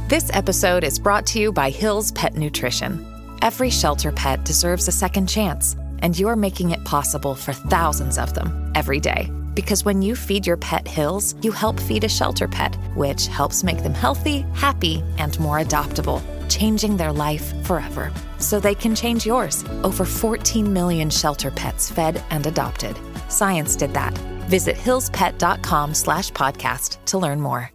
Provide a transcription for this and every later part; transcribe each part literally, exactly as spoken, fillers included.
This episode is brought to you by Hill's Pet Nutrition. Every shelter pet deserves a second chance, and you're making it possible for thousands of them every day. Because when you feed your pet Hill's, you help feed a shelter pet, which helps make them healthy, happy, and more adoptable, changing their life forever. So they can change yours. Over fourteen million shelter pets fed and adopted. Science did that. Visit hillspet.com slash podcast to learn more.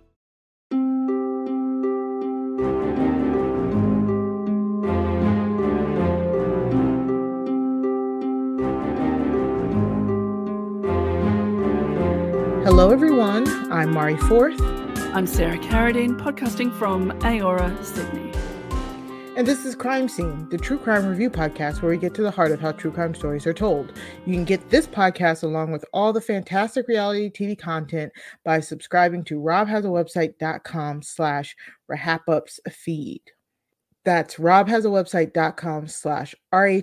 Hello, everyone. I'm Mari Forth. I'm Sarah Carradine, podcasting from Aora, Sydney. And this is Crime Scene, the true crime review podcast where we get to the heart of how true crime stories are told. You can get this podcast along with all the fantastic reality T V content by subscribing to robhasawebsite.com slash rahapups feed. That's robhasawebsite.com slash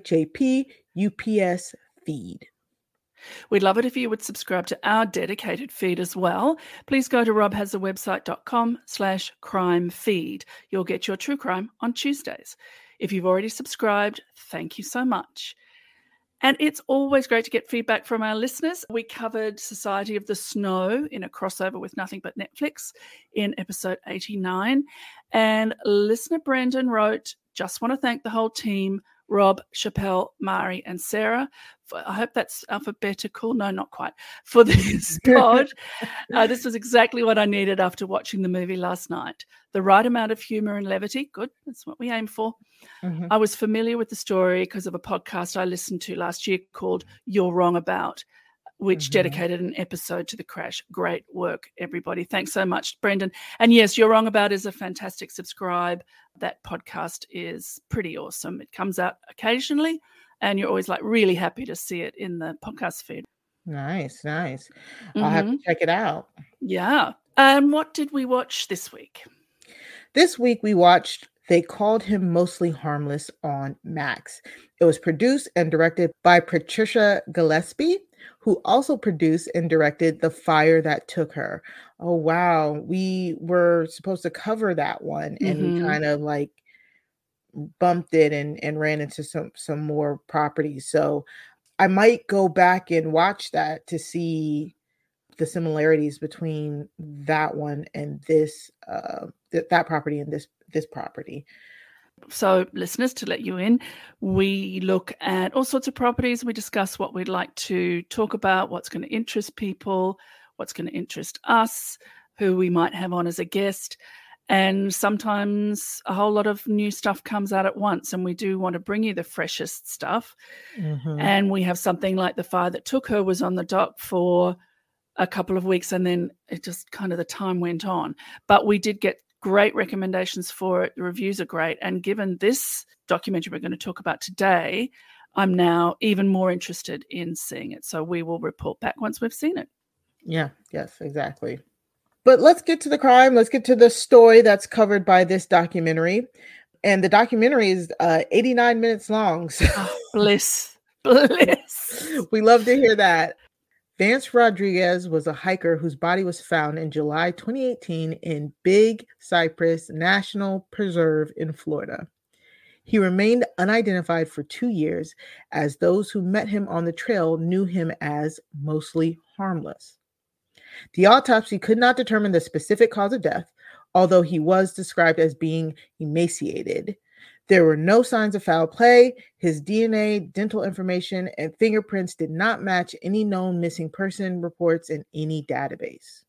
R-H-A-P-U-P-S feed. We'd love it if you would subscribe to our dedicated feed as well. Please go to robhasawebsite.com slash crime feed. You'll get your true crime on Tuesdays. If you've already subscribed, thank you so much. And it's always great to get feedback from our listeners. We covered Society of the Snow in a crossover with Nothing But Netflix in episode eighty-nine. And listener Brendan wrote, just want to thank the whole team, Rob, Chappelle, Mari, and Sarah. For, I hope that's alphabetical. No, not quite. For this pod. uh, this was exactly what I needed after watching the movie last night. The right amount of humor and levity. Good. That's what we aim for. Mm-hmm. I was familiar with the story because of a podcast I listened to last year called You're Wrong About, which mm-hmm. dedicated an episode to the crash. Great work, everybody. Thanks so much, Brendan. And yes, You're Wrong About is a fantastic subscribe. That podcast is pretty awesome. It comes out occasionally, and you're always like really happy to see it in the podcast feed. Nice, nice. Mm-hmm. I'll have to check it out. Yeah. And what did we watch this week? This week we watched They Called Him Mostly Harmless on Max. It was produced and directed by Patricia Gillespie, who also produced and directed The Fire That Took Her. Oh, wow. We were supposed to cover that one, and mm-hmm. we kind of like bumped it and, and ran into some, some more properties. So I might go back and watch that to see the similarities between that one and this, uh, th- that property and this, this property. So listeners, to let you in, we look at all sorts of properties. We discuss what we'd like to talk about, what's going to interest people, what's going to interest us, who we might have on as a guest. And sometimes a whole lot of new stuff comes out at once, and we do want to bring you the freshest stuff. Mm-hmm. And we have something like The Fire That Took Her was on the dock for a couple of weeks, and then it just kind of the time went on. But we did get great recommendations for it. The reviews are great. And given this documentary we're going to talk about today, I'm now even more interested in seeing it. So we will report back once we've seen it. Yeah, yes, exactly. But let's get to the crime. Let's get to the story that's covered by this documentary. And the documentary is uh, eighty-nine minutes long. So oh, bliss, bliss. We love to hear that. Vance Rodriguez was a hiker whose body was found in July twenty eighteen in Big Cypress National Preserve in Florida. He remained unidentified for two years, as those who met him on the trail knew him as mostly harmless. The autopsy could not determine the specific cause of death, although he was described as being emaciated. There were no signs of foul play. His D N A, dental information, and fingerprints did not match any known missing person reports in any database.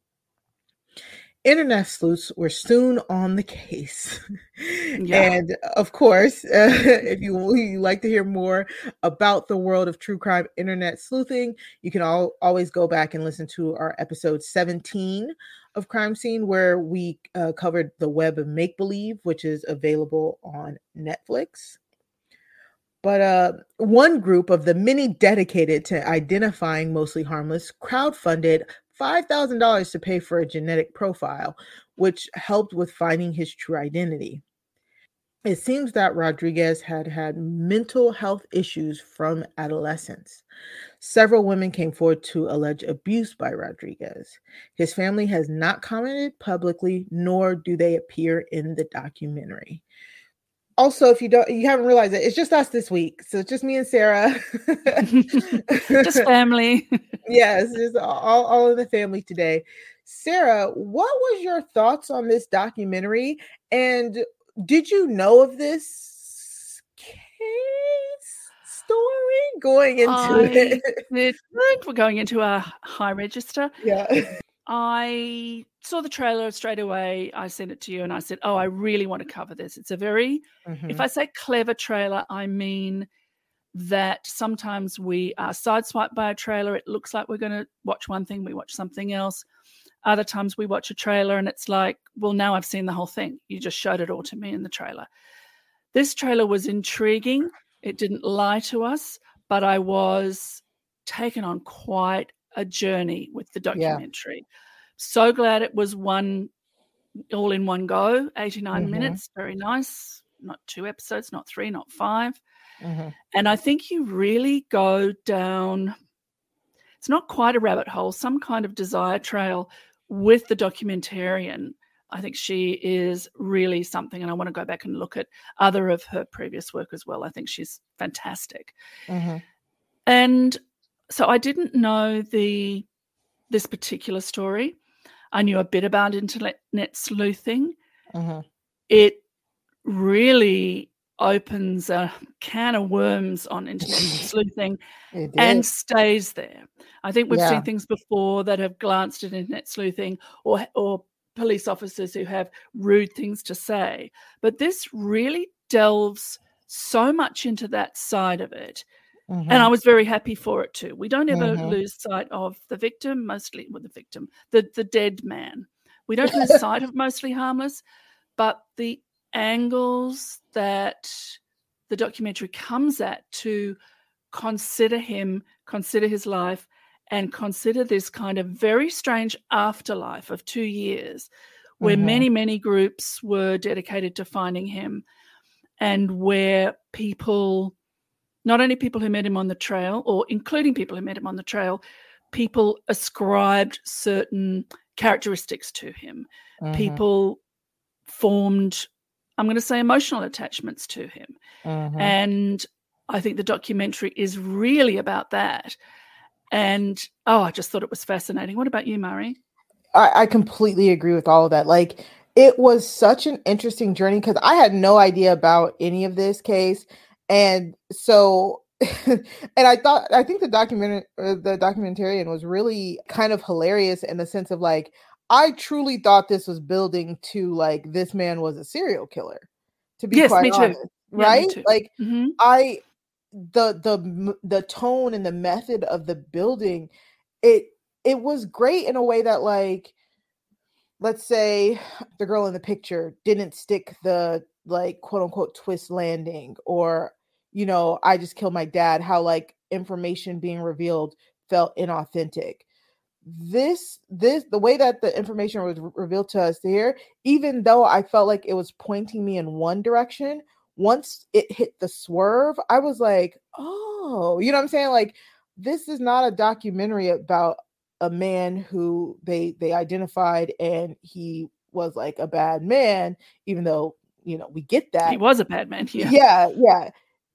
Internet sleuths were soon on the case. Yeah. And of course, uh, if you, you like to hear more about the world of true crime internet sleuthing, you can all, always go back and listen to our episode seventeen of Crime Scene, where we uh, covered the web of make-believe, which is available on Netflix. But uh, one group of the many dedicated to identifying Mostly Harmless crowdfunded five thousand dollars to pay for a genetic profile, which helped with finding his true identity. It seems that Rodriguez had had mental health issues from adolescence. Several women came forward to allege abuse by Rodriguez. His family has not commented publicly, nor do they appear in the documentary. Also, if you don't, you haven't realized it, it's just us this week. So it's just me and Sarah. Just family. Yes, it's all, all in the family today. Sarah, what was your thoughts on this documentary? And did you know of this case story going into I it? did, we're going into a high register. Yeah. I saw the trailer straight away. I sent it to you and I said, oh, I really want to cover this. It's a very, Mhm. if I say clever trailer, I mean that sometimes we are sideswiped by a trailer. It looks like we're going to watch one thing, we watch something else. Other times we watch a trailer and it's like, well, now I've seen the whole thing. You just showed it all to me in the trailer. This trailer was intriguing. It didn't lie to us, but I was taken on quite a journey with the documentary. Yeah. So glad it was one all in one go, eighty-nine Mm-hmm. minutes. Very nice. Not two episodes, not three, not five. Mm-hmm. And I think you really go down, it's not quite a rabbit hole, some kind of desire trail with the documentarian. I think she is really something, and I want to go back and look at other of her previous work as well. I think she's fantastic. Mm-hmm. And so I didn't know the this particular story. I knew a bit about internet sleuthing. Mm-hmm. It really opens a can of worms on internet sleuthing and stays there. I think we've Yeah. seen things before that have glanced at internet sleuthing or or police officers who have rude things to say. But this really delves so much into that side of it. Mm-hmm. And I was very happy for it too. We don't ever Mm-hmm. lose sight of the victim, mostly well, the victim, the, the dead man. We don't lose sight of Mostly Harmless, but the angles that the documentary comes at to consider him, consider his life, and consider this kind of very strange afterlife of two years where Mm-hmm. many, many groups were dedicated to finding him, and where people, not only people who met him on the trail, or including people who met him on the trail, people ascribed certain characteristics to him. Mm-hmm. People formed, I'm going to say, emotional attachments to him. Mm-hmm. And I think the documentary is really about that. And, oh, I just thought it was fascinating. What about you, Murray? I, I completely agree with all of that. Like, it was such an interesting journey because I had no idea about any of this case. And so, and I thought, I think the document, uh, the documentarian was really kind of hilarious in the sense of like, I truly thought this was building to like, this man was a serial killer, to be yes, quite me too. honest, right? Yeah, me too. Like mm-hmm. I, the, the, the tone and the method of the building, it, it was great in a way that like, let's say the girl in the picture didn't stick the like quote unquote twist landing, or, you know, I just killed my dad, how like information being revealed felt inauthentic. This, this, the way that the information was re- revealed to us here, even though I felt like it was pointing me in one direction, once it hit the swerve, I was like, oh, you know what I'm saying? Like, this is not a documentary about a man who they they identified and he was like a bad man, even though, you know, we get that he was a bad man. Yeah, yeah, yeah.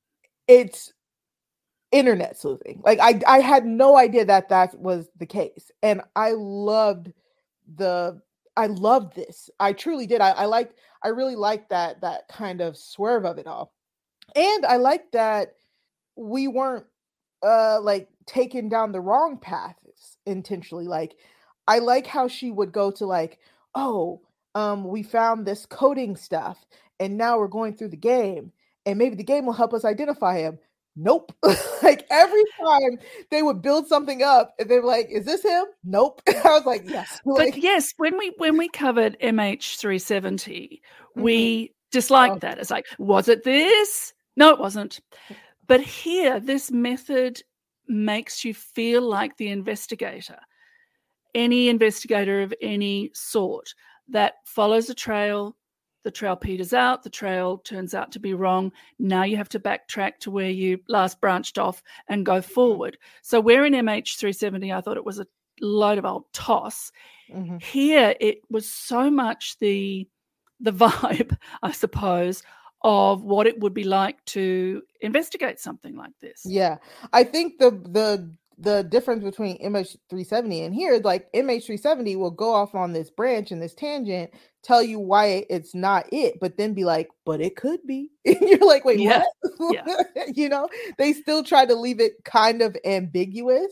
It's internet sleuthing. Like I I had no idea that that was the case, and I loved the I loved this. I truly did. I, I liked. I really liked that that kind of swerve of it all, and I liked that we weren't uh like taken down the wrong path intentionally. Like I like how she would go to like, oh, um, we found this coding stuff, and now we're going through the game, and maybe the game will help us identify him. Nope. Like every time they would build something up, and they were like, "Is this him?" Nope. I was like, "Yes." Like, but yes, when we when we covered M H three seventy, mm-hmm. we disliked oh. that. It's like, was it this? No, it wasn't. But here, this method makes you feel like the investigator. Any investigator of any sort that follows a trail, the trail peters out, the trail turns out to be wrong. Now you have to backtrack to where you last branched off and go forward. So where in M H three seventy I thought it was a load of old toss, mm-hmm. here it was so much the the vibe, I suppose, of what it would be like to investigate something like this. Yeah. I think the the the difference between M H three seventy and here, like M H three seventy will go off on this branch and this tangent, tell you why it's not it, but then be like, but it could be. And you're like, wait, yeah. what? Yeah. You know, they still try to leave it kind of ambiguous.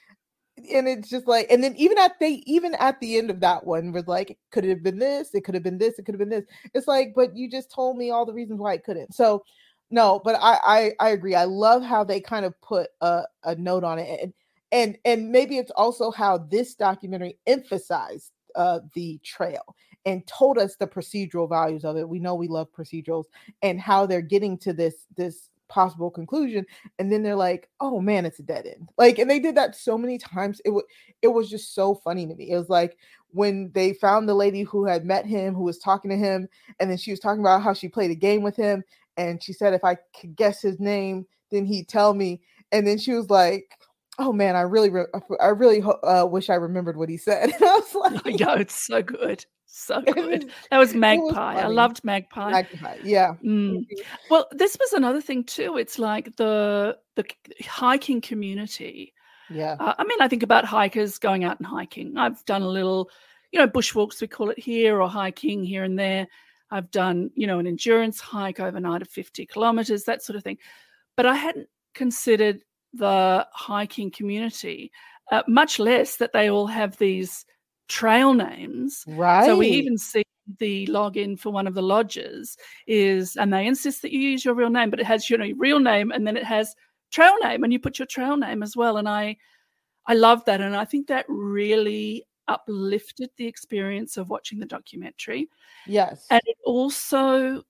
And it's just like, and then even at they even at the end of that one was like, could it have been this? It could have been this. It could have been this. It's like, but you just told me all the reasons why it couldn't. So no, but I I, I agree. I love how they kind of put a, a note on it, and and and maybe it's also how this documentary emphasized uh, the trail and told us the procedural values of it. We know we love procedurals and how they're getting to this this. possible conclusion, and then they're like, oh man, it's a dead end. Like, and they did that so many times. It was it was just so funny to me. It was like when they found the lady who had met him, who was talking to him, and then she was talking about how she played a game with him, and she said if I could guess his name, then he'd tell me. And then she was like, oh man, I really re- I really uh, wish I remembered what he said. And I was like, yeah, it's so good. So good. That was Magpie. Was I loved Magpie. Magpie, yeah. Mm. Well, this was another thing too. It's like the the hiking community. Yeah. Uh, I mean, I think about hikers going out and hiking. I've done a little, you know, bushwalks, we call it here, or hiking here and there. I've done, you know, an endurance hike overnight of fifty kilometers, that sort of thing. But I hadn't considered the hiking community, uh, much less that they all have these trail names. Right. So we even see the login for one of the lodges is, and they insist that you use your real name, but it has, you know, your real name and then it has trail name and you put your trail name as well. And I, I love that. And I think that really uplifted the experience of watching the documentary. Yes. And it also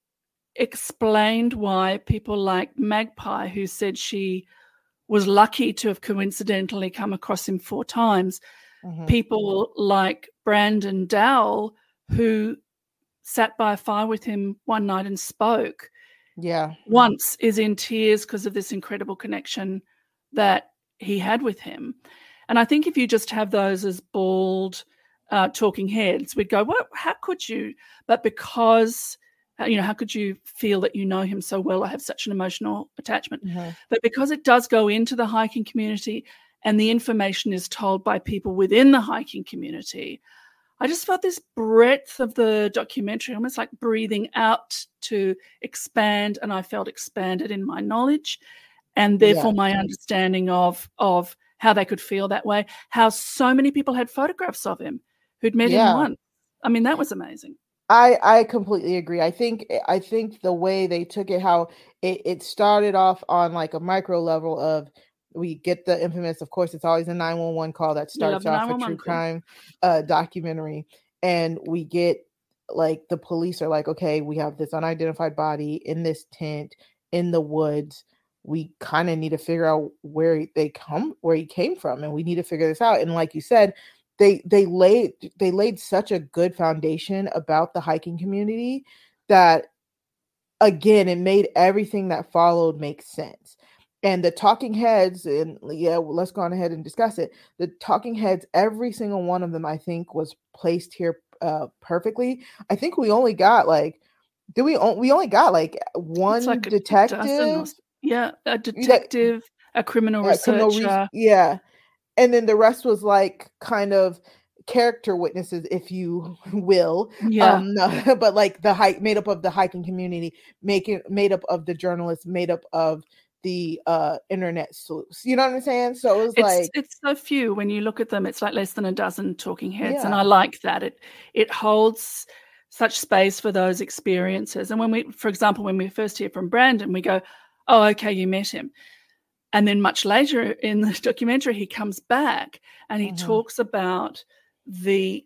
explained why people like Magpie, who said she was lucky to have coincidentally come across him four times, mm-hmm. people like Brandon Dowell, who sat by a fire with him one night and spoke, yeah, once, is in tears because of this incredible connection that he had with him. And I think if you just have those as bald uh, talking heads, we'd go, what? How could you? But because, uh, you know, how could you feel that you know him so well or have such an emotional attachment? Mm-hmm. But because it does go into the hiking community and the information is told by people within the hiking community, I just felt this breadth of the documentary, almost like breathing out to expand, and I felt expanded in my knowledge and therefore yeah. my understanding of, of how they could feel that way, how so many people had photographs of him who'd met yeah. him once. I mean, that was amazing. I, I completely agree. I think I think the way they took it, how it, it started off on like a micro level of, we get the infamous, of course, it's always a nine one one call that starts off a true crime uh, documentary. And we get like the police are like, okay, we have this unidentified body in this tent in the woods. We kind of need to figure out where they come, where he came from. And we need to figure this out. And like you said, they, they laid, they laid such a good foundation about the hiking community that, again, it made everything that followed make sense. And the talking heads, and yeah, well, let's go on ahead and discuss it. The talking heads, every single one of them, I think, was placed here uh, perfectly. I think we only got like, did we? We only got like one like detective. A yeah, a detective, yeah, a criminal yeah, researcher. Criminal re- yeah, and then the rest was like kind of character witnesses, if you will. Yeah. Um, no, but like the hike made up of the hiking community, making made up of the journalists, made up of the uh internet sleuths, you know what I'm saying? So it was it's, like it's so few when you look at them. It's like less than a dozen talking heads, yeah. and I like that. It it holds such space for those experiences. And when we, for example, when we first hear from Brandon, we go, "Oh, okay, you met him," and then much later in the documentary, he comes back and he mm-hmm. talks about the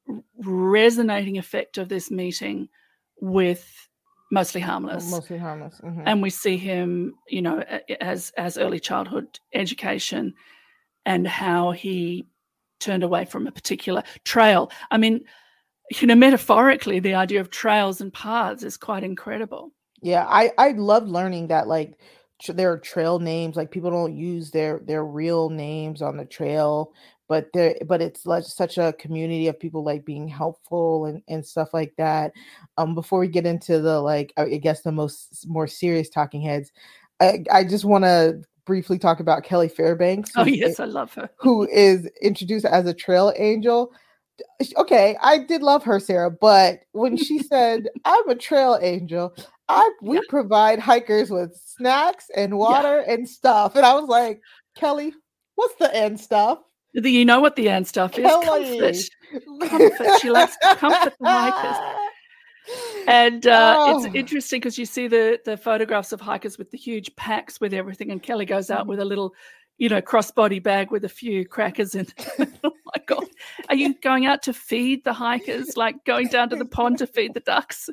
resonating effect of this meeting with Mostly Harmless. Mostly Harmless. Mm-hmm. And we see him, you know, as as early childhood education and how he turned away from a particular trail. I mean, you know, metaphorically, the idea of trails and paths is quite incredible. Yeah, I I love learning that, like, tr- there are trail names. Like, people don't use their their real names on the trail, but there but it's like such a community of people like being helpful and and stuff like that. Um, before we get into the, like, I I guess the most more serious talking heads, I I just want to briefly talk about Kelly Fairbanks, Oh, who's yes, I love her. who is introduced as a trail angel. Okay, I did love her, Sarah, but when she said, "I'm a trail angel, I we Yeah. provide hikers with snacks and water and stuff," and I was like, "Kelly, what's the end stuff?" The- You know what the end stuff is? Comfort. Kelly. Comfort. She likes to comfort the hikers. And uh, Oh. it's interesting because you see the the photographs of hikers with the huge packs with everything, and Kelly goes out with a little, you know, crossbody bag with a few crackers in. Oh my God. Are you going out to feed the hikers, like going down to the pond to feed the ducks?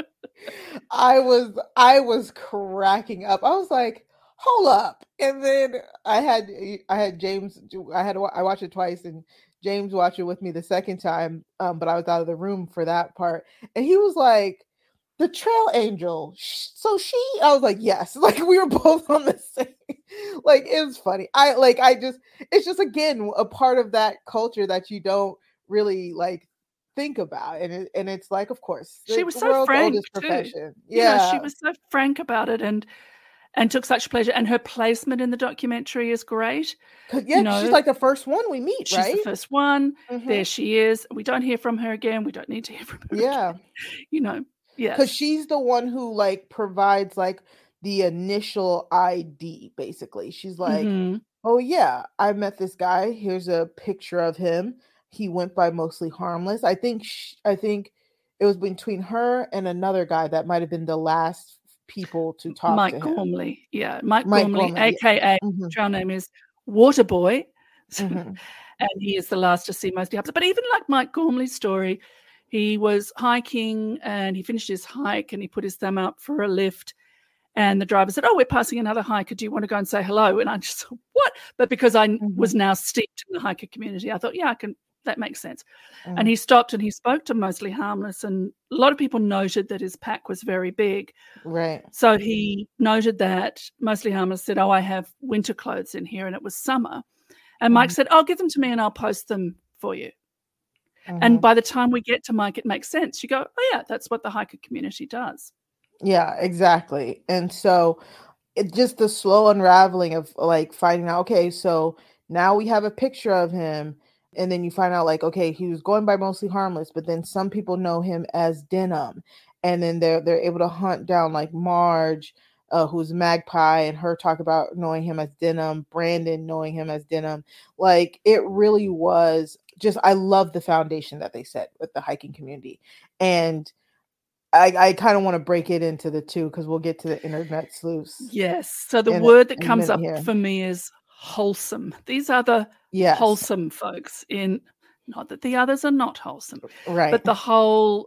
I was I was cracking up. I was like, "Hold up!" And then I had I had James. I had I watched it twice, and James watched it with me the second time. Um, but I was out of the room for that part, and he was like, "The trail angel." sh- So she, I was like, "Yes." Like, we were both on the same. Like, it was funny. I like. I just. It's just, again, a part of that culture that you don't really like think about, and it, and it's like, of course, She the was the so world's frank oldest too. profession. You know, Yeah. she was so frank about it and and took such pleasure. And her placement in the documentary is great. 'Cause, yeah, You know, she's like the first one we meet, she's the right? first one. Mhm. There she is. We don't hear from her again. We don't need to hear from her Yeah, again. You know, because yes. she's the one who like provides like the initial I D, basically. She's like, Mhm. "Oh yeah, I met this guy. Here's a picture of him. He went by Mostly Harmless." I think sh- I think it was between her and another guy that might have been the last people to talk Mike to him. Gormley. Yeah, Mike, Mike Gormley, Gorman. Yeah. aka Mhm, trail name is Waterboy. mhm, And he is the last to see Mostly Harmless. But even like Mike Gormley's story, he was hiking and he finished his hike and he put his thumb up for a lift. And the driver said, "Oh, we're passing another hiker. Do you want to go and say hello?" And I just thought, what? But because I mhm, was now steeped in the hiker community, I thought, yeah, I can. That makes sense. And mhm. he stopped and he spoke to Mostly Harmless. And a lot of people noted that his pack was very big. Right. So he noted that Mostly Harmless said, "Oh, I have winter clothes in here," and it was summer. And Mike Mhm, said, "Oh, give them to me and I'll post them for you." And mhm. by the time we get to Mike, it makes sense. You go, "Oh, yeah, that's what the hiker community does." Yeah, exactly. And so it just the slow unraveling of like finding out, okay, so now we have a picture of him, and then you find out like, okay, he was going by Mostly Harmless, but then some people know him as Denim, and then they're they're able to hunt down like Marge, uh, who's Magpie, and her talk about knowing him as Denim, Brandon knowing him as Denim. Like, it really was just, I love the foundation that they set with the hiking community. And I, I kind of want to break it into the two because we'll get to the internet sleuths Yes. So the in a, word that in a comes minute up here. for me is wholesome. These are the Yes, wholesome folks, in not that the others are not wholesome, right. but the whole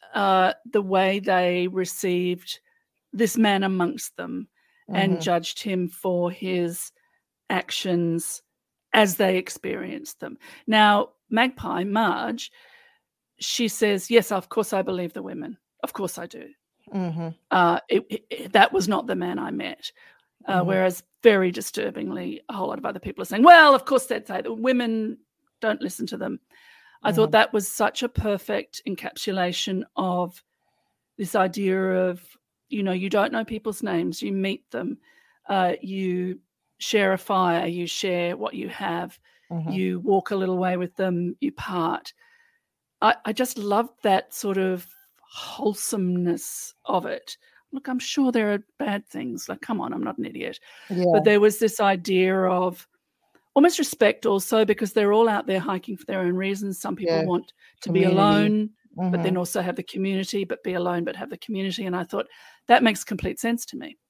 uh the way they received this man amongst them and Mhm, judged him for his actions as they experienced them. Now, Magpie, Marge, she says, "Yes, of course I believe the women. Of course I do. mhm, Uh, it, it, it- that was not the man I met." Uh, mhm, whereas, very disturbingly, a whole lot of other people are saying, "Well, of course they'd say that women don't listen to them." I thought mhm, that was such a perfect encapsulation of this idea of, you know, you don't know people's names, you meet them, uh, you share a fire, you share what you have, mhm. you walk a little way with them, you part. I, I just loved that sort of wholesomeness of it. Look, I'm sure there are bad things. Like, come on, I'm not an idiot. Yeah, But there was this idea of almost respect also, because they're all out there hiking for their own reasons. Some people yeah. want to be Community. alone, but then Mhm. also have the community, but be alone, but have the community. And I thought that makes complete sense to me.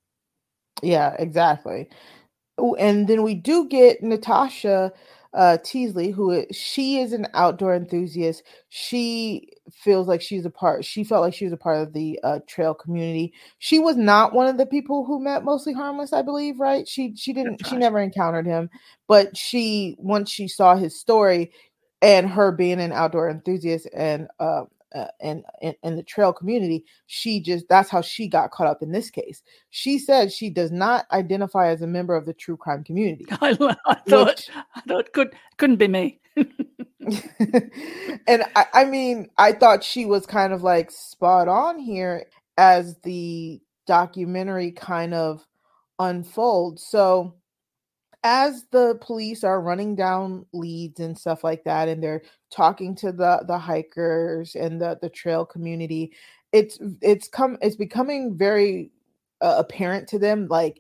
Yeah, exactly. Oh, and then we do get Natasha uh, Teasley, who is, she is an outdoor enthusiast. She feels like she's a part. She felt like she was a part of the uh, trail community. She was not one of the people who met Mostly Harmless, I believe, right? She she didn't. That's She right. never encountered him, but she once she saw his story, and her being an outdoor enthusiast and uh, uh and in the trail community, she just that's how she got caught up in this case. She said she does not identify as a member of the true crime community. I, I thought which, I thought could couldn't be me. And I, I mean, I thought she was kind of like spot on here as the documentary kind of unfolds. So as the police are running down leads and stuff like that, and they're talking to the the hikers and the the trail community, it's it's come it's becoming very uh, apparent to them, like,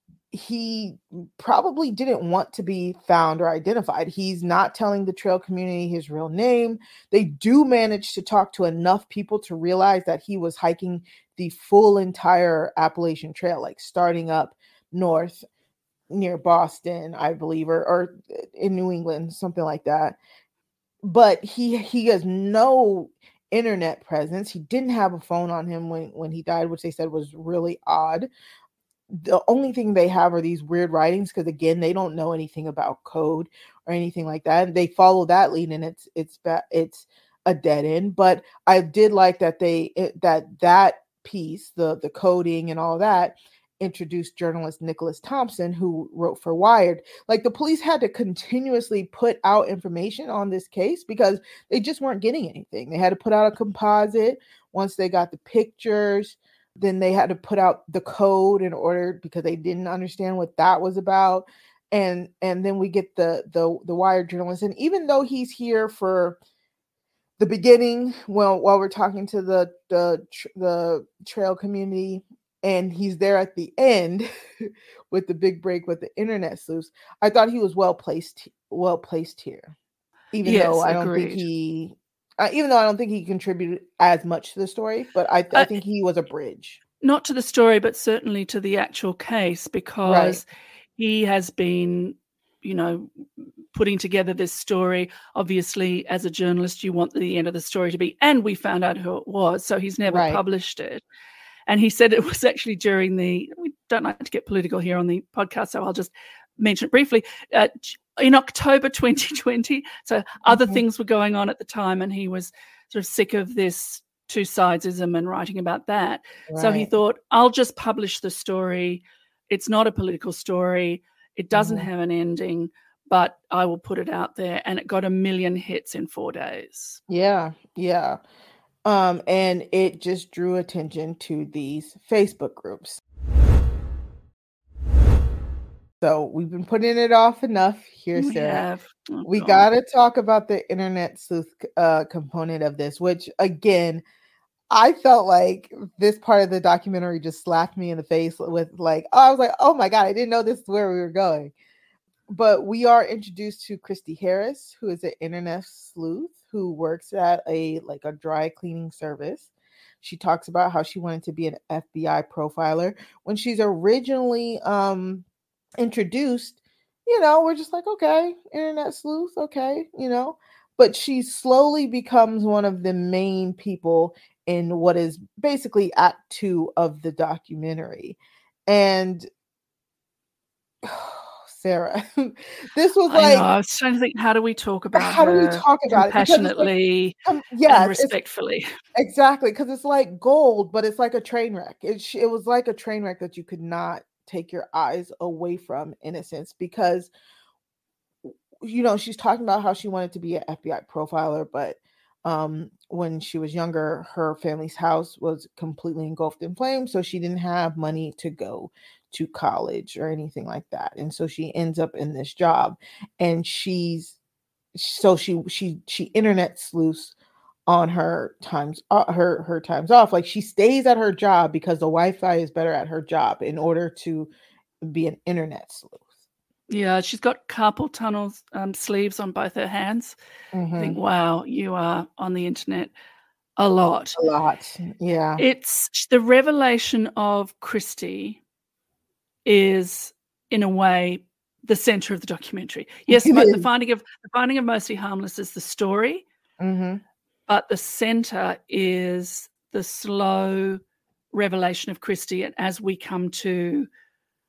he probably didn't want to be found or identified. He's not telling the trail community his real name. They do manage to talk to enough people to realize that he was hiking the full entire Appalachian Trail, like starting up north near Boston, I believe, or, or in New England, something like that. But he he has no internet presence. He didn't have a phone on him when, when he died, which they said was really odd. The only thing they have are these weird writings, because again, they don't know anything about code or anything like that. And they follow that lead, and it's it's it's a dead end. But I did like that they it, that that piece, the the coding and all that, introduced journalist Nicholas Thompson, who wrote for Wired. Like, the police had to continuously put out information on this case because they just weren't getting anything. They had to put out a composite once they got the pictures. Then they had to put out the code in order, because they didn't understand what that was about. And and then we get the the the Wired journalist. And even though he's here for the beginning, well, while we're talking to the the the trail community, and he's there at the end with the big break with the internet sleuths, I thought he was well placed well placed here. Even yes, though I don't agreed. think he Uh, even though I don't think he contributed as much to the story, but I, I think he was a bridge. Not to the story, but certainly to the actual case, because right. he has been, you know, putting together this story. Obviously, as a journalist, you want the end of the story to be, and we found out who it was. So he's never right. published it. And he said it was actually during the, we don't like to get political here on the podcast, so I'll just mention it briefly. Uh, in October twenty twenty, so other mm-hmm. things were going on at the time, and he was sort of sick of this two-sidesism and writing about that. Right. So he thought, I'll just publish the story. It's not a political story. It doesn't mm-hmm. have an ending, but I will put it out there. And it got a million hits in four days. Yeah, yeah. Um, and it just drew attention to these Facebook groups. So we've been putting it off enough here, Sarah. We, oh, we got to talk about the internet sleuth uh, component of this, which, again, I felt like this part of the documentary just slapped me in the face with, like, oh, I was like, oh my God, I didn't know this is where we were going. But we are introduced to Christy Harris, who is an internet sleuth who works at a like a dry cleaning service. She talks about how she wanted to be an F B I profiler. When she's originally um, introduced, you know, we're just like, okay, internet sleuth, okay, you know. But she slowly becomes one of the main people in what is basically act two of the documentary. And Sarah, this was like, I, know, I was trying to think, how do we talk about how her do we talk about compassionately it? Like, um, yeah, and respectfully. Exactly, because it's like gold, but it's like a train wreck. It, it was like a train wreck that you could not take your eyes away from, in a sense, because, you know, she's talking about how she wanted to be an F B I profiler, but um, when she was younger, her family's house was completely engulfed in flames, so she didn't have money to go to college or anything like that, and so she ends up in this job, and she's so she she she internet sleuths on her times uh, her her times off. Like, she stays at her job because the Wi-Fi is better at her job in order to be an internet sleuth. Yeah, she's got carpal tunnel um, sleeves on both her hands. Mm-hmm. I think, wow, you are on the internet a lot. A lot, yeah. It's the revelation of Christy is, in a way, the center of the documentary. Yes, the finding of the finding of Mostly Harmless is the story, mm-hmm. but the center is the slow revelation of Christy. And as we come to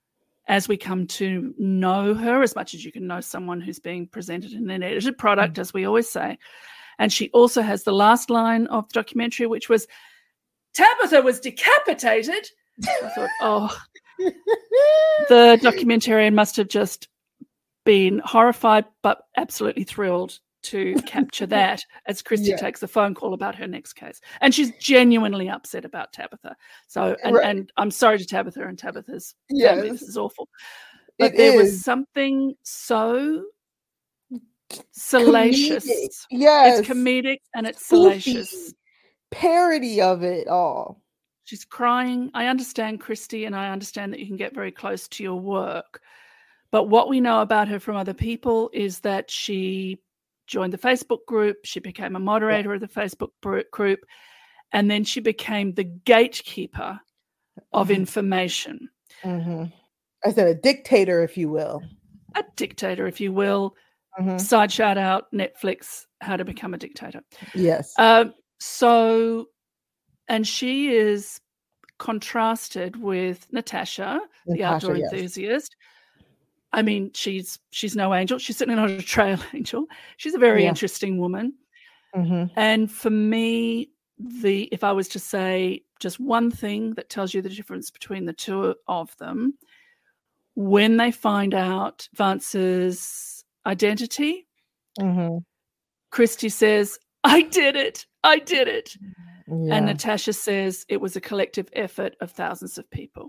as we come to know her, as much as you can know someone who's being presented in an edited product, mm-hmm. as we always say. And she also has the last line of the documentary, which was, Tabitha was decapitated. I thought, oh, the documentarian must have just been horrified but absolutely thrilled to capture that as Christy yeah. takes a phone call about her next case. And she's genuinely upset about Tabitha. So, and, right. and I'm sorry to Tabitha and Tabitha's yes. family. This is awful. But it there is. was something so salacious. Comedic. Yes. It's comedic and it's salacious. Parody of it all. She's crying. I understand Christy, and I understand that you can get very close to your work. But what we know about her from other people is that she joined the Facebook group. She became a moderator yeah. of the Facebook group. And then she became the gatekeeper of mm-hmm. information. Mm-hmm. I said a dictator, if you will. A dictator, if you will. Mm-hmm. Side shout out, Netflix, How to Become a Dictator. Yes. Uh, so, and she is contrasted with Natasha, Natasha the outdoor yes. enthusiast. I mean, she's she's no angel. She's certainly not a trail angel. She's a very yeah. interesting woman. Mm-hmm. And for me, the if I was to say just one thing that tells you the difference between the two of them, when they find out Vance's identity, mm-hmm. Christy says, I did it. I did it. Yeah. And Natasha says it was a collective effort of thousands of people.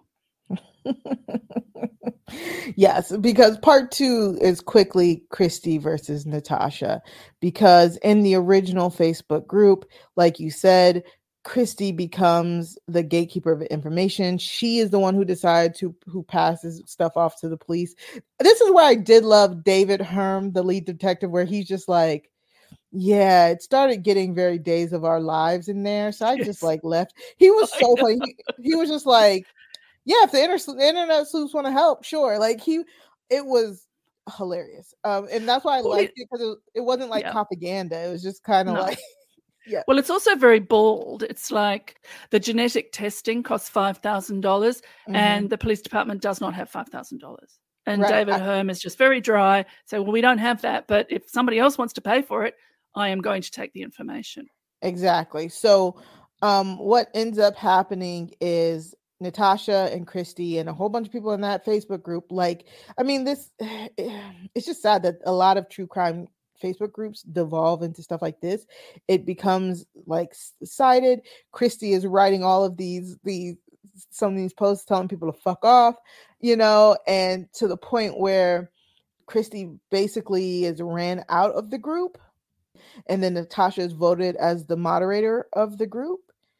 Yes, because part two is quickly Christy versus Natasha, because in the original Facebook group, like you said, Christy becomes the gatekeeper of information. She is the one who decides who, who passes stuff off to the police. This is where I did love David Herm, the lead detective, where he's just like, yeah, it started getting very Days of Our Lives in there. So I yes. just like left. He was so funny. He, he was just like, yeah, if the, inter- the internet sleuths want to help, sure. Like he, it was hilarious. Um, and that's why I liked it, because it, it wasn't like yeah. propaganda. It was just kind of no. like, yeah. Well, it's also very bold. It's like the genetic testing costs five thousand dollars mm-hmm. and the police department does not have five thousand dollars. And right. David I, Herm is just very dry. So, well, we don't have that. But if somebody else wants to pay for it, I am going to take the information. Exactly. So um, what ends up happening is Natasha and Christy and a whole bunch of people in that Facebook group, like, I mean, this, it's just sad that a lot of true crime Facebook groups devolve into stuff like this. It becomes like sided. Christy is writing all of these, these, some of these posts telling people to fuck off, you know, and to the point where Christy basically is ran out of the group. And then Natasha is voted as the moderator of the group.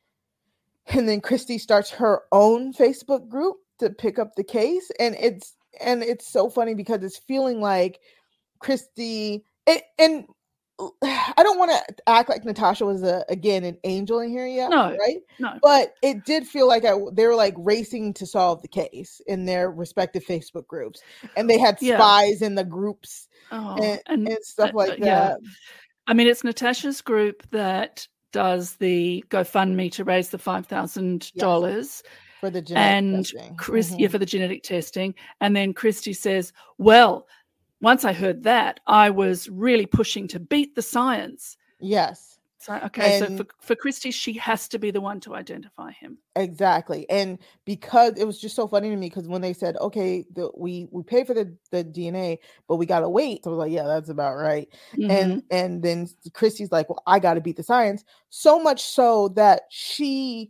And then Christy starts her own Facebook group to pick up the case. And it's and it's so funny because it's feeling like Christy, it, and I don't want to act like Natasha was, a, again, an angel in here yet, no, right? No. But it did feel like I, they were like racing to solve the case in their respective Facebook groups. And they had yeah. spies in the groups oh, and, and, and stuff like uh, Yeah. that. I mean, it's Natasha's group that does the GoFundMe to raise the five thousand dollars yes. for the genetic and testing. Chris, mm-hmm. yeah, for the genetic testing. And then Christy says, well, once I heard that, I was really pushing to beat the science. Yes. So, okay, and so for, for Christy, she has to be the one to identify him. Exactly. And because it was just so funny to me, because when they said, okay, the, we we pay for the, the D N A, but we got to wait. So I was like, yeah, that's about right. Mm-hmm. And and then Christy's like, well, I got to beat the science. So much so that she,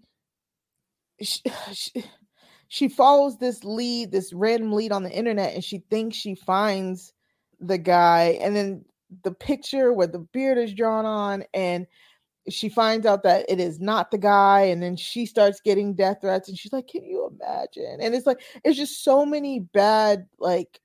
she, she, she follows this lead, this random lead on the internet, and she thinks she finds the guy. And then the picture where the beard is drawn on, and she finds out that it is not the guy, and then she starts getting death threats, and she's like, can you imagine? And it's like, it's just so many bad like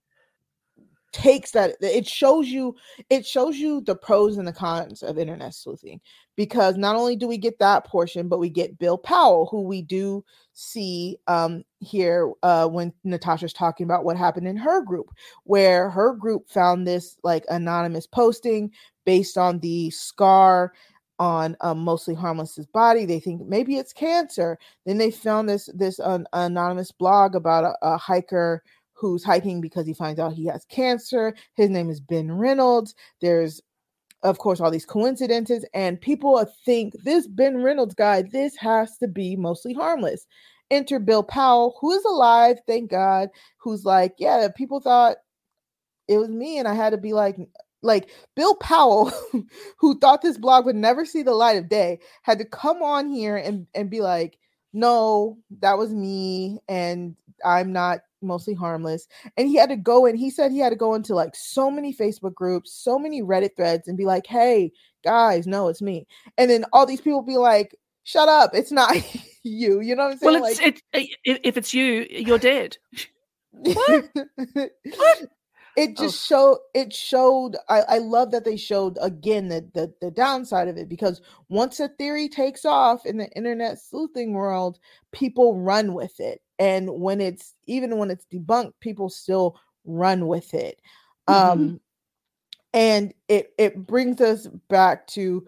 takes that it shows you it shows you the pros and the cons of internet sleuthing, because not only do we get that portion, but we get Bill Powell, who we do see um here uh when Natasha's talking about what happened in her group, where her group found this like anonymous posting based on the scar on um, Mostly Harmless's body. They think maybe it's cancer. Then they found this this uh, anonymous blog about a, a hiker who's hiking because he finds out he has cancer. His name is Ben Reynolds. There's, of course, all these coincidences, and people think this Ben Reynolds guy, this has to be mostly harmless. Enter Bill Powell, who is alive, thank God, who's like, yeah, people thought it was me, and I had to be like, like Bill Powell, who thought this blog would never see the light of day, had to come on here and, and be like, no, that was me, and I'm not mostly harmless. And he had to go in, he said he had to go into like so many Facebook groups, so many Reddit threads, and be like, hey, guys, no, it's me. And then all these people be like, shut up, it's not you. You know what I'm saying? Well, it's, like, it, if it's you, you're dead. What? What? It just oh. showed, it showed, I, I love that they showed, again, the, the, the downside of it, because once a theory takes off in the internet sleuthing world, people run with it. And when it's, even when it's debunked, people still run with it. Mm-hmm. Um, and it, it brings us back to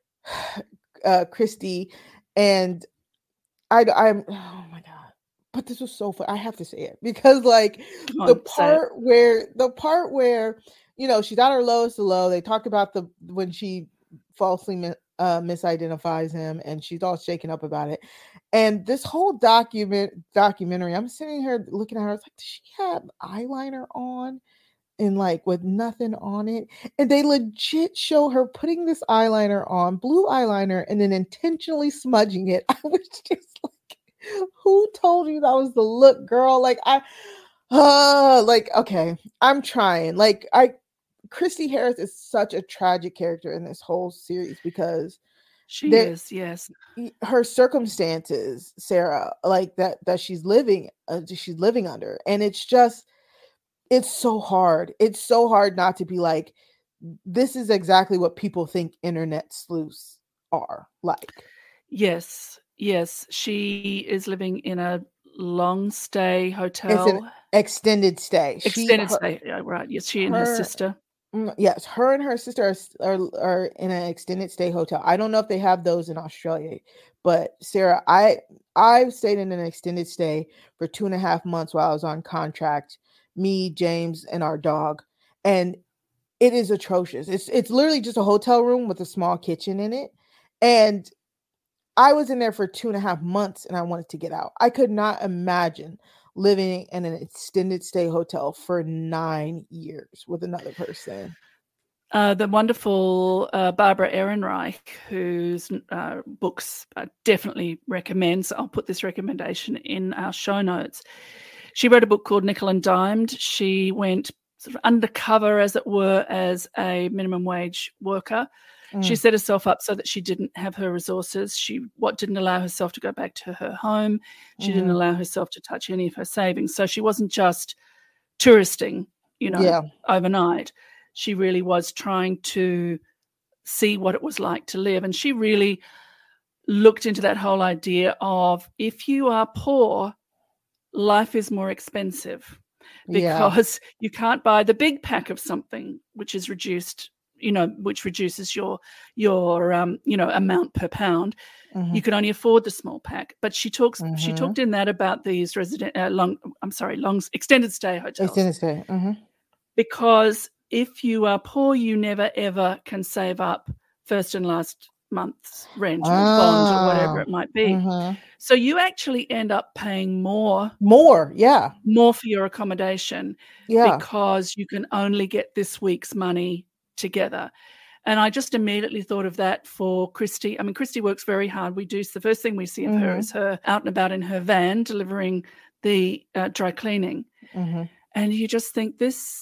uh, Christy, and I, I'm, oh my God. But this was so fun. I have to say it because, like, on, the part where the part where you know she's at her lowest of low. They talk about the when she falsely uh, misidentifies him, and she's all shaken up about it. And this whole document documentary, I'm sitting here looking at her. I was like, does she have eyeliner on, and like with nothing on it? And they legit show her putting this eyeliner on, blue eyeliner, and then intentionally smudging it. I was just like, who told you that was the look, girl? Like, I, uh, like, okay, I'm trying. Like, I, Christy Harris is such a tragic character in this whole series because she is, yes, her circumstances, Sarah, like that, that she's living, uh, she's living under, and it's just, it's so hard. It's so hard not to be like, this is exactly what people think internet sleuths are like. Yes. Yes, she is living in a long stay hotel. It's an extended stay. Extended she, her, stay, yeah, right. Yes, she and her, her sister. Yes, her and her sister are, are, are in an extended stay hotel. I don't know if they have those in Australia, but Sarah, I I stayed in an extended stay for two and a half months while I was on contract. Me, James, and our dog, and it is atrocious. It's it's literally just a hotel room with a small kitchen in it, and I was in there for two and a half months and I wanted to get out. I could not imagine living in an extended stay hotel for nine years with another person. Uh, the wonderful uh, Barbara Ehrenreich, whose uh, books I definitely recommend, so I'll put this recommendation in our show notes. She wrote a book called Nickel and Dimed. She went sort of undercover, as it were, as a minimum wage worker. Mm. She set herself up so that she didn't have her resources. She what didn't allow herself to go back to her home. She mm. didn't allow herself to touch any of her savings. So she wasn't just touristing, you know, yeah. overnight. She really was trying to see what it was like to live. And she really looked into that whole idea of if you are poor, life is more expensive because yeah. you can't buy the big pack of something, which is reduced, you know, which reduces your, your, um, you know, amount per pound. Mm-hmm. You can only afford the small pack. But she talks, mm-hmm. she talked in that about these resident, uh, long, I'm sorry, long extended stay hotels. Extended stay. Mm-hmm. Because if you are poor, you never ever can save up first and last month's rent or oh. bond or whatever it might be. Mm-hmm. So you actually end up paying more. More, yeah. More for your accommodation. Yeah. Because you can only get this week's money together. And I just immediately thought of that for Christy. I mean, Christy works very hard. We do, the first thing we see of mm-hmm. her is her out and about in her van delivering the uh, dry cleaning. Mm-hmm. And you just think this,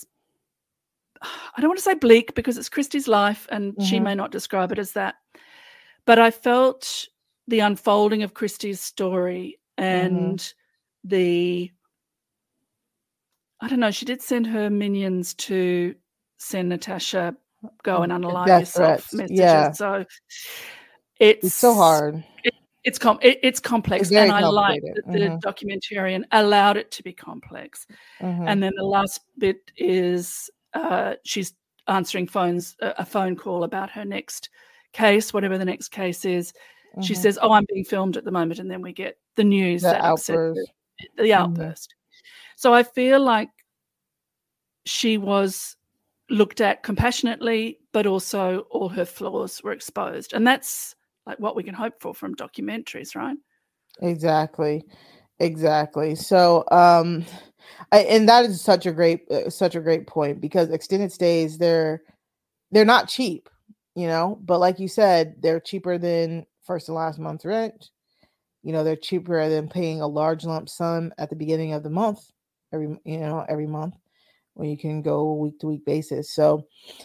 I don't want to say bleak because it's Christy's life and mm-hmm. she may not describe it as that. But I felt the unfolding of Christy's story and mm-hmm. the, I don't know, she did send her minions to send Natasha go and unalive Death yourself threats. Messages. Yeah. So it's, it's so hard. It, it's com- it, it's complex, it's and I like that the mm-hmm. documentarian allowed it to be complex. Mm-hmm. And then the last bit is uh, she's answering phones, uh, a phone call about her next case, whatever the next case is. Mm-hmm. She says, "Oh, I'm being filmed at the moment," and then we get the news the that outburst. the, the outburst. Mm-hmm. So I feel like she was looked at compassionately, but also all her flaws were exposed. And that's like what we can hope for from documentaries, right? Exactly. Exactly. So, um, I, and that is such a great, uh, such a great point, because extended stays, they're, they're not cheap, you know, but like you said, they're cheaper than first and last month's rent. You know, they're cheaper than paying a large lump sum at the beginning of the month, every, you know, every month, when you can go week to week basis. So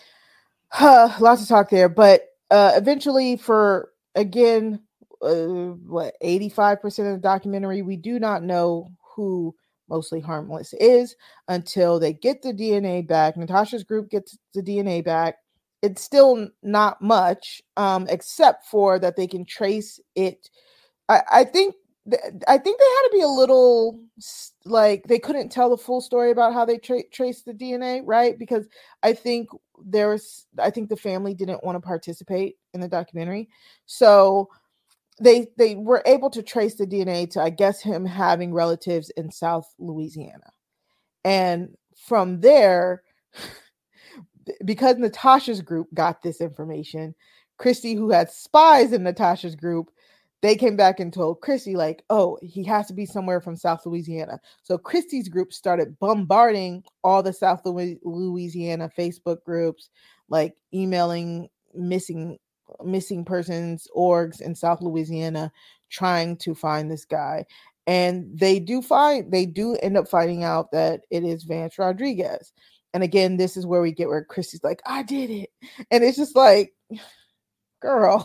uh, lots to talk there, but uh, eventually for, again, uh, what, eighty-five percent of the documentary, we do not know who Mostly Harmless is until they get the D N A back. Natasha's group gets the D N A back. It's still not much, um, except for that they can trace it. I, I think th- I think they had to be a little like they couldn't tell the full story about how they tra- traced the D N A, right? Because I think there's I think the family didn't want to participate in the documentary, so they they were able to trace the D N A to, I guess, him having relatives in South Louisiana, and from there, because Natasha's group got this information, Christy, who had spies in Natasha's group, they came back and told Christy, like, oh, he has to be somewhere from South Louisiana. So Christy's group started bombarding all the South Louisiana Facebook groups, like emailing missing missing persons orgs in South Louisiana, trying to find this guy. And they do find, they do end up finding out that it is Vance Rodriguez. And again, this is where we get where Christy's like, I did it. And it's just like, girl,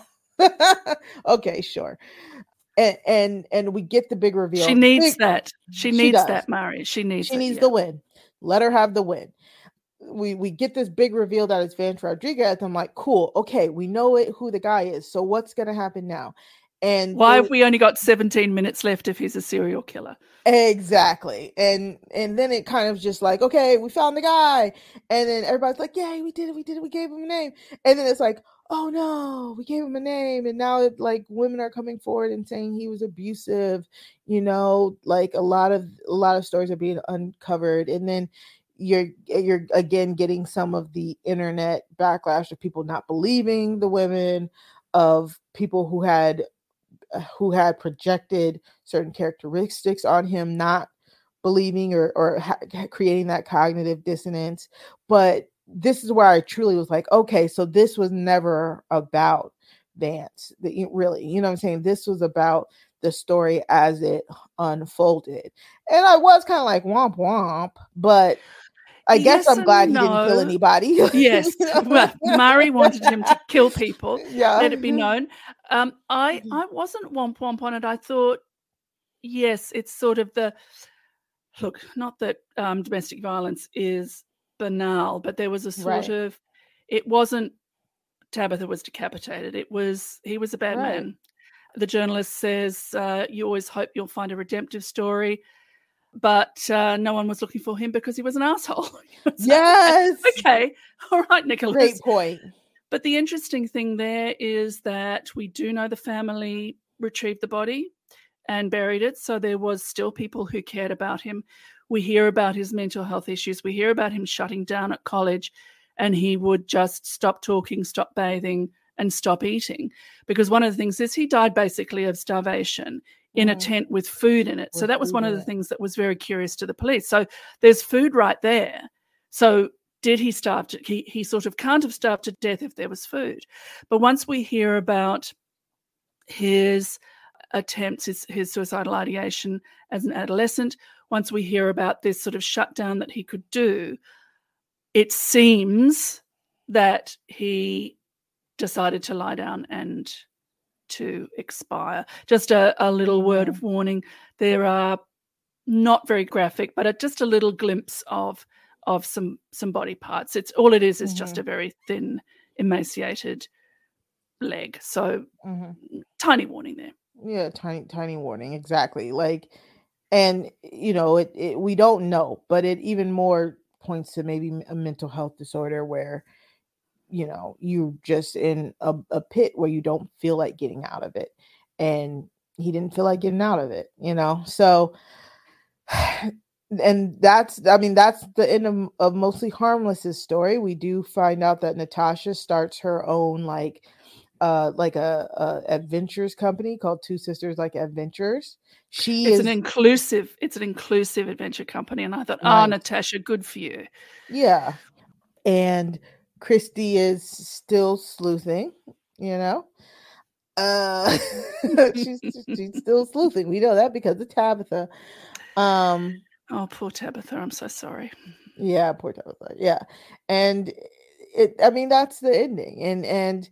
okay, sure. And and and we get the big reveal. She needs big, that. She, she needs does. that, Mari. She needs She it, needs yeah. the win. Let her have the win. We we get this big reveal that it's Vance Rodriguez. I'm like, cool, okay, we know it who the guy is. So what's gonna happen now? And why they, have we only got seventeen minutes left if he's a serial killer? Exactly. And and then it kind of just like, okay, we found the guy. And then everybody's like, yay, we did it, we did it, we gave him a name. And then it's like, oh no, we gave him a name. And now it, like women are coming forward and saying he was abusive, you know, like a lot of a lot of stories are being uncovered. And then you're you're again getting some of the internet backlash of people not believing the women, of people who had who had projected certain characteristics on him, not believing or, or ha- creating that cognitive dissonance. But this is where I truly was like, okay, so this was never about Vance. The, really, you know what I'm saying? This was about the story as it unfolded. And I was kind of like, womp womp, but I yes guess I'm glad no. he didn't kill anybody. Yes. Well, Mari wanted him to kill people. Yeah. Let it be known. Um, I, I wasn't womp womp on it. I thought, yes, it's sort of the, look, not that um, domestic violence is banal, but there was a sort Right. of, it wasn't Tabitha was decapitated. It was, he was a bad Right. man. The journalist says, uh, you always hope you'll find a redemptive story. But uh, no one was looking for him because he was an asshole. So, yes. Okay. All right, Nicholas. Great point. But the interesting thing there is that we do know the family retrieved the body and buried it. So there was still people who cared about him. We hear about his mental health issues. We hear about him shutting down at college, and he would just stop talking, stop bathing, and stop eating. Because one of the things is he died basically of starvation in mm. a tent with food in it. With so that was one of the things that was very curious to the police. So there's food right there. So did he starve to, he, he sort of can't have starved to death if there was food. But once we hear about his attempts, his, his suicidal ideation as an adolescent, once we hear about this sort of shutdown that he could do, it seems that he decided to lie down and to expire. Just a, a little word of warning. There are not very graphic, but a, just a little glimpse of of some some body parts. It's all it is is mm-hmm. just a very thin, emaciated leg. So mm-hmm. tiny warning there. Yeah, tiny tiny warning. Exactly. Like, and you know, it, it we don't know, but it even more points to maybe a mental health disorder where, you know, you're just in a, a pit where you don't feel like getting out of it. And he didn't feel like getting out of it, you know? So and that's, I mean, that's the end of, of Mostly Harmless's story. We do find out that Natasha starts her own like uh like a, a adventures company called Two Sisters Like Adventures. She it's is an inclusive it's an inclusive adventure company, and I thought, Nice. oh, Natasha, good for you. Yeah. And Christy is still sleuthing, you know. Uh she's she's still sleuthing. We know that because of Tabitha. Um Oh, poor Tabitha. I'm so sorry. Yeah, poor Tabitha. Yeah. And it, I mean, that's the ending. And and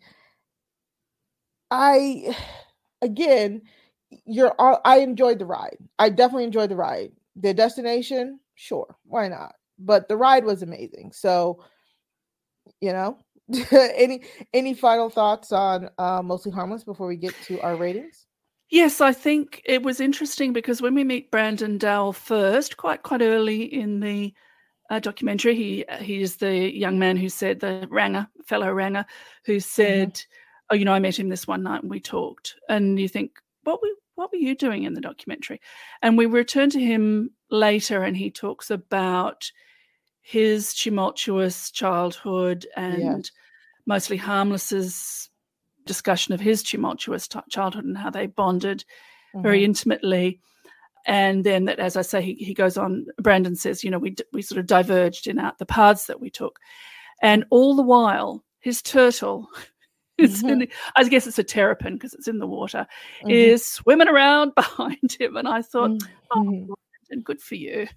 I, again, you're all, I enjoyed the ride. I definitely enjoyed the ride. The destination, sure, why not? But the ride was amazing. So, you know, any any final thoughts on uh, Mostly Harmless before we get to our ratings? Yes, I think it was interesting because when we meet Brandon Dowell first, quite quite early in the uh, documentary, he he is the young man who said, the ranger, fellow ranger, who said, mm-hmm. oh, you know, I met him this one night and we talked. And you think, what were, what were you doing in the documentary? And we return to him later and he talks about his tumultuous childhood and yeah. Mostly Harmless's discussion of his tumultuous t- childhood and how they bonded mm-hmm. very intimately. And then that, as I say, he, he goes on, Brandon says, you know, we we sort of diverged in out the paths that we took. And all the while, his turtle, is mm-hmm. in, I guess it's a terrapin because it's in the water, mm-hmm. is swimming around behind him. And I thought, mm-hmm. oh, Brandon, good for you.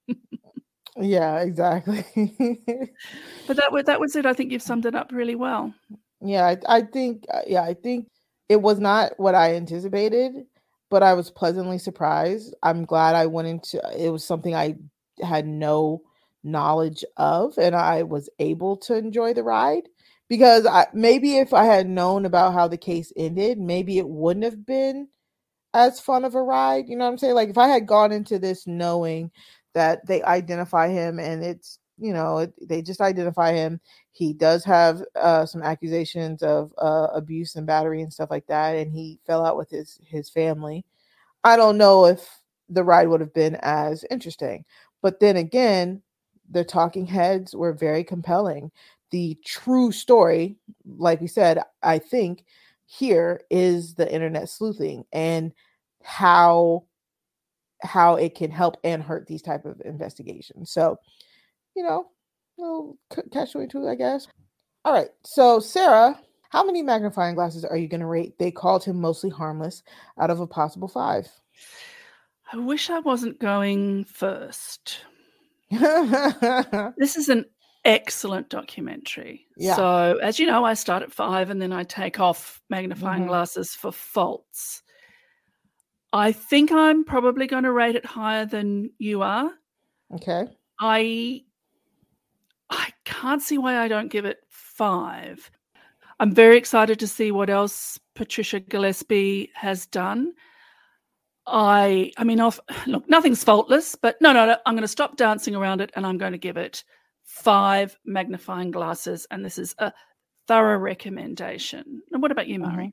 Yeah, exactly. But that was, that was it. I think you've summed it up really well. Yeah, I, I think, yeah, I think it was not what I anticipated, but I was pleasantly surprised. I'm glad I went into, it was something I had no knowledge of, and I was able to enjoy the ride because I, maybe if I had known about how the case ended, maybe it wouldn't have been as fun of a ride. You know what I'm saying? Like if I had gone into this knowing that they identify him and it's, you know, it, they just identify him. He does have uh, some accusations of uh, abuse and battery and stuff like that. And he fell out with his, his family. I don't know if the ride would have been as interesting. But then again, the talking heads were very compelling. The true story, like we said, I think here is the internet sleuthing and how, how it can help and hurt these type of investigations. So, you know, little catch twenty-two, I guess. All right. So, Sarah, how many magnifying glasses are you going to rate They Called Him Mostly Harmless out of a possible five? I wish I wasn't going first. This is an excellent documentary. Yeah. So, as you know, I start at five and then I take off magnifying mm-hmm. glasses for faults. I think I'm probably going to rate it higher than you are. Okay. I I can't see why I don't give it five. I'm very excited to see what else Patricia Gillespie has done. I I mean, I've, look, nothing's faultless, but no, no, no, I'm going to stop dancing around it and I'm going to give it five magnifying glasses, and this is a thorough recommendation. And what about you, Murray?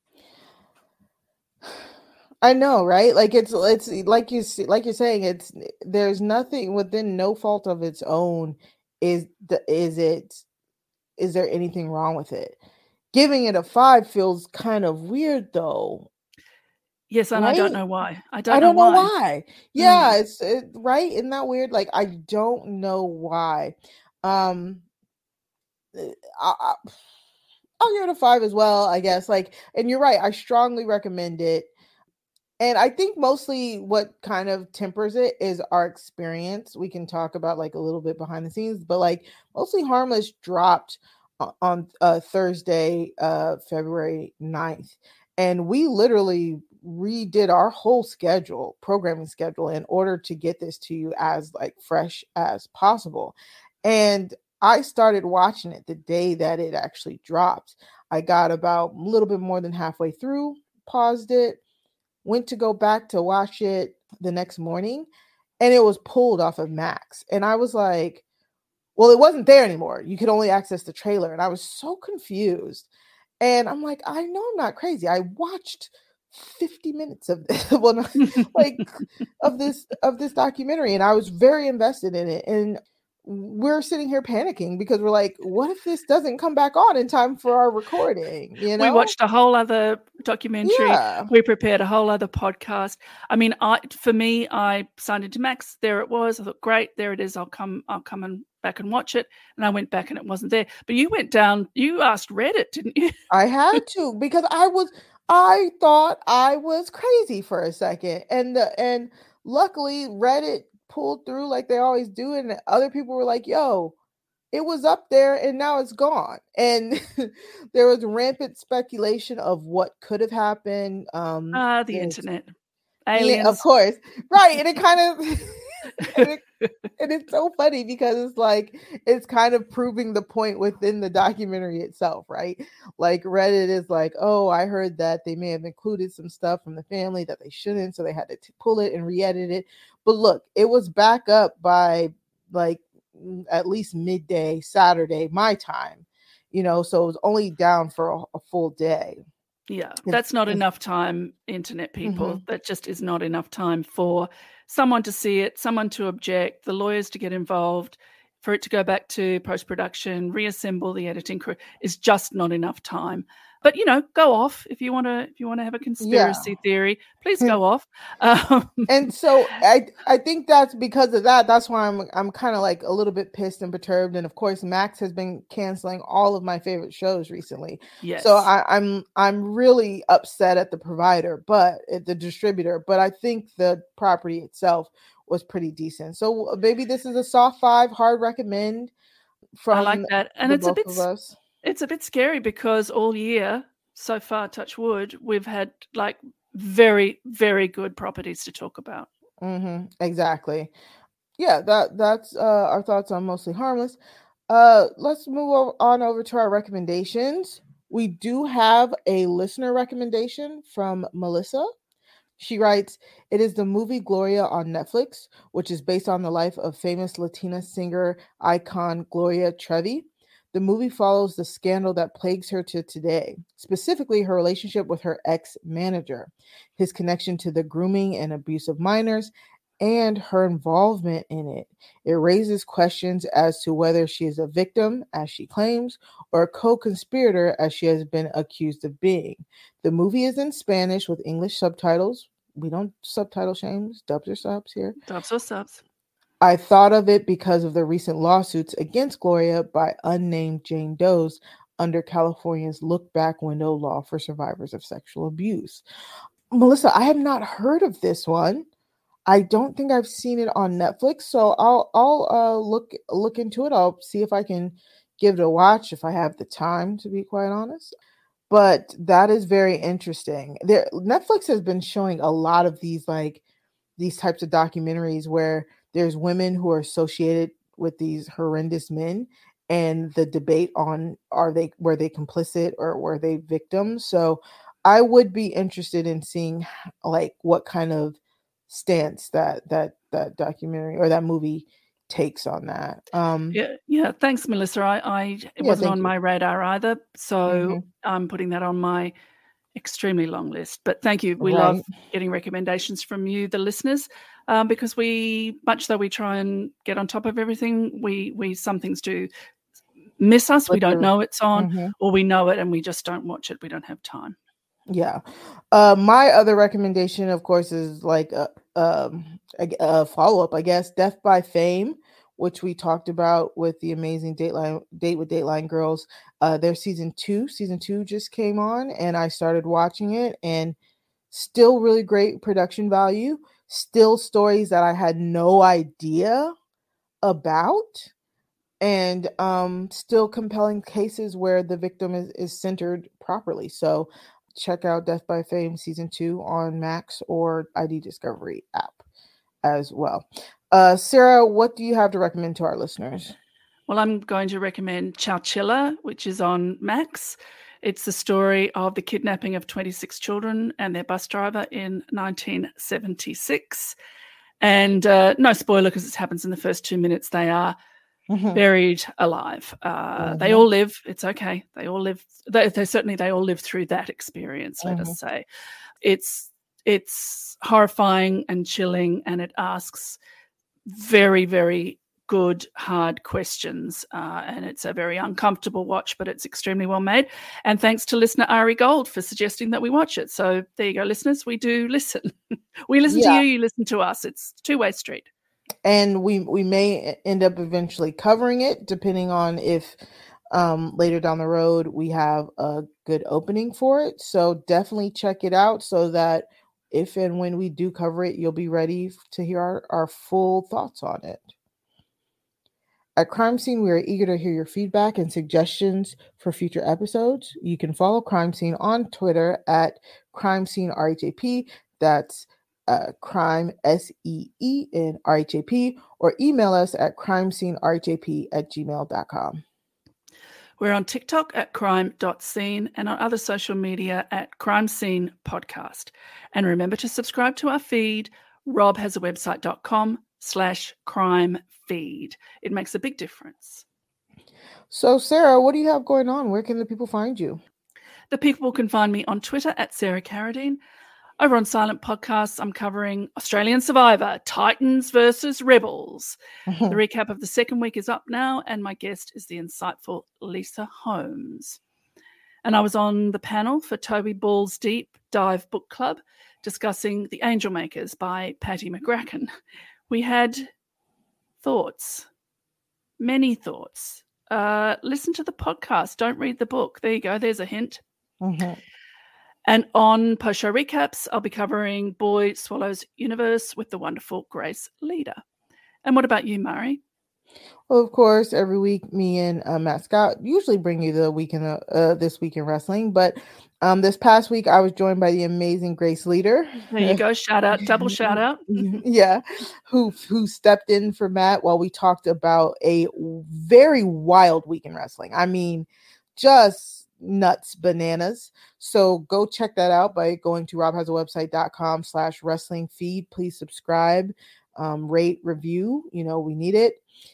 I know, right? Like it's it's like you like you're saying, it's there's nothing within no fault of its own. Is the is it is there anything wrong with it? Giving it a five feels kind of weird, though. Yes, and right? I don't know why. I don't, I don't know, know why. why. Yeah, mm. it's it, right. Isn't that weird? Like I don't know why. Um, I, I, I'll give it a five as well, I guess. Like, and you're right. I strongly recommend it. And I think mostly what kind of tempers it is our experience. We can talk about like a little bit behind the scenes, but like Mostly Harmless dropped on uh, Thursday, uh, February ninth. And we literally redid our whole schedule, programming schedule, in order to get this to you as like fresh as possible. And I started watching it the day that it actually dropped. I got about a little bit more than halfway through, paused it, went to go back to watch it the next morning, and it was pulled off of Max. And I was like, well, it wasn't there anymore. You could only access the trailer. And I was so confused. And I'm like, I know I'm not crazy. I watched fifty minutes of this, well, not, like of this of this documentary, and I was very invested in it. And we're sitting here panicking because we're like, what if this doesn't come back on in time for our recording? You know, we watched a whole other documentary. Yeah. We prepared a whole other podcast. I mean, I for me, I signed into Max. There it was. I thought, great, there it is. I'll come. I'll come and back and watch it. And I went back and it wasn't there. But you went down. You asked Reddit, didn't you? I had to, because I was. I thought I was crazy for a second, and the, and luckily Reddit pulled through like they always do, and other people were like, yo, it was up there and now it's gone. And there was rampant speculation of what could have happened. Um ah the internet, aliens, yeah, of course, right. And it kind of and, it, and it's so funny because it's like it's kind of proving the point within the documentary itself, right? Like Reddit is like, oh, I heard that they may have included some stuff from the family that they shouldn't, so they had to t- pull it and re-edit it. But look, it was back up by like at least midday Saturday, my time, you know, so it was only down for a, a full day. Yeah, that's not enough time, internet people. Mm-hmm. That just is not enough time for someone to see it, someone to object, the lawyers to get involved, for it to go back to post-production, reassemble the editing crew. Is just not enough time. But, you know, go off if you want to. If you want to have a conspiracy yeah. theory, please go off. Um, and so I, I think that's because of that. That's why I'm, I'm kind of like a little bit pissed and perturbed. And of course, Max has been canceling all of my favorite shows recently. Yes. So I, I'm, I'm really upset at the provider, but at the distributor. But I think the property itself was pretty decent. So maybe this is a soft five, hard recommend. From I like that, and it's a bit. Of us. It's a bit scary because all year so far, touch wood, we've had like very, very good properties to talk about. Mm-hmm. Exactly. Yeah, that that's uh, our thoughts on Mostly Harmless. Uh, let's move on over to our recommendations. We do have a listener recommendation from Melissa. She writes, it is the movie Gloria on Netflix, which is based on the life of famous Latina singer icon Gloria Trevi. The movie follows the scandal that plagues her to today, specifically her relationship with her ex-manager, his connection to the grooming and abuse of minors, and her involvement in it. It raises questions as to whether she is a victim, as she claims, or a co-conspirator, as she has been accused of being. The movie is in Spanish with English subtitles. We don't subtitle shames, dubs or subs here. Dubs or subs. I thought of it because of the recent lawsuits against Gloria by unnamed Jane Does under California's look back window law for survivors of sexual abuse. Melissa, I have not heard of this one. I don't think I've seen it on Netflix, so I'll I'll uh, look look into it. I'll see if I can give it a watch if I have the time, to be quite honest. But that is very interesting. There, Netflix has been showing a lot of these like these types of documentaries where there's women who are associated with these horrendous men, and the debate on are they were they complicit or were they victims. So I would be interested in seeing like what kind of stance that that that documentary or that movie takes on that. Um, yeah, yeah. Thanks, Melissa. I, I it yeah, wasn't on you. my radar either, so mm-hmm. I'm putting that on my extremely long list. But thank you. We right. love getting recommendations from you, the listeners, um, because we, much though we try and get on top of everything, we we some things do miss us. But we don't know it's on, mm-hmm. or we know it and we just don't watch it. We don't have time. Yeah. Uh, my other recommendation, of course, is like a, um, a, a follow-up, I guess, Death by Fame, which we talked about with the amazing Dateline Date with Dateline Girls. Uh, their season two, season two just came on, and I started watching it, and still really great production value, still stories that I had no idea about, and um, still compelling cases where the victim is, is centered properly. So check out Death by Fame season two on Max or I D Discovery app as well. Uh, Sarah, what do you have to recommend to our listeners? Well, I'm going to recommend Chowchilla, which is on Max. It's the story of the kidnapping of twenty-six children and their bus driver in nineteen seventy-six. And uh, no spoiler because it happens in the first two minutes. They are Mhm. buried alive. Uh, They Mhm. all live. It's okay. They all live. They, they certainly they all live through that experience. Let Mhm. us say, it's it's horrifying and chilling, and it asks very very good hard questions, uh, and it's a very uncomfortable watch, but it's extremely well made. And thanks to listener Ari Gold for suggesting that we watch it. So there you go, listeners. We do listen. We listen to Yeah. you. You listen to us. It's a two-way street. And we we may end up eventually covering it, depending on if um, later down the road we have a good opening for it. So definitely check it out so that if and when we do cover it, you'll be ready to hear our, our full thoughts on it. At Crime Scene, we are eager to hear your feedback and suggestions for future episodes. You can follow Crime Scene on Twitter at Crime Scene R H A P. That's uh, crime, S E E N R H A P, or email us at crimescenerhap at gmail dot com. We're on TikTok at crime dot scene and on other social media at Crime Scene Podcast. And remember to subscribe to our feed, rob has a website dot com slash crime feed. It makes a big difference. So, Sarah, what do you have going on? Where can the people find you? The people can find me on Twitter at Sarah Carradine. Over on Silent Podcasts, I'm covering Australian Survivor, Titans versus Rebels. The recap of the second week is up now, and my guest is the insightful Lisa Holmes. And I was on the panel for Toby Ball's Deep Dive Book Club, discussing The Angel Makers by Patty McGracken. We had thoughts, many thoughts. Uh, listen to the podcast. Don't read the book. There you go. There's a hint. Mm-hmm. And on post-show recaps, I'll be covering Boy Swallows Universe with the wonderful Grace Leader. And what about you, Murray? Well, of course, every week, me and uh, Matt Scott usually bring you the week in uh, uh, this week in wrestling. But um, this past week, I was joined by the amazing Grace Leader. There you go. Shout out, double shout out. Yeah, who who stepped in for Matt while we talked about a very wild week in wrestling. I mean, just nuts, bananas. So go check that out by going to rob has a website dot com slash wrestling feed. Please subscribe, um, rate, review. You know, we need it.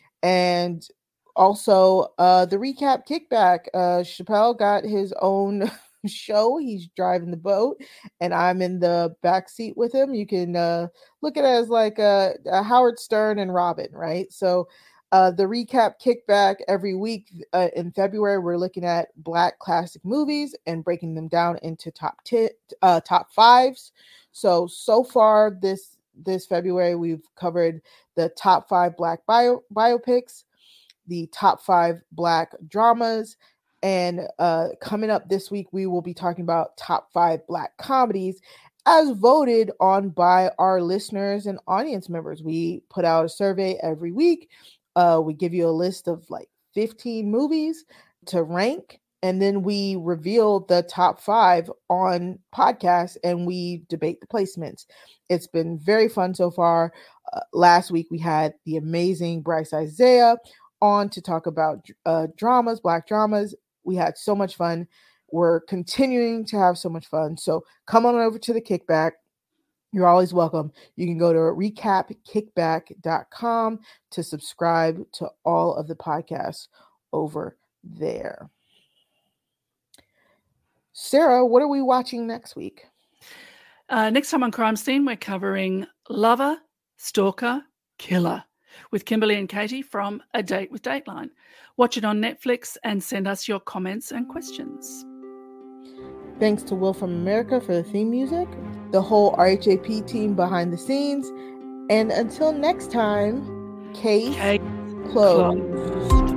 And also uh, the recap kickback. Uh, Chappelle got his own show. He's driving the boat and I'm in the back seat with him. You can uh, look at it as like a, a Howard Stern and Robin, right? So uh, the recap kickback every week uh, in February, we're looking at Black classic movies and breaking them down into top ten, uh, top fives. So, so far this, this February, we've covered the top five Black bio, biopics, the top five Black dramas, and uh, coming up this week, we will be talking about top five Black comedies as voted on by our listeners and audience members. We put out a survey every week. Uh, we give you a list of like fifteen movies to rank, and then we reveal the top five on podcasts and we debate the placements. It's been very fun so far. Uh, last week, we had the amazing Bryce Isaiah on to talk about uh, dramas, Black dramas. We had so much fun. We're continuing to have so much fun. So come on over to the kickback. You're always welcome. You can go to recap kickback dot com to subscribe to all of the podcasts over there. Sarah, what are we watching next week? Uh, next time on Crime Scene, we're covering Lover, Stalker, Killer with Kimberly and Katie from A Date with Dateline. Watch it on Netflix and send us your comments and questions. Thanks to Will from America for the theme music, the whole R H A P team behind the scenes, and until next time, case, Case closed. closed.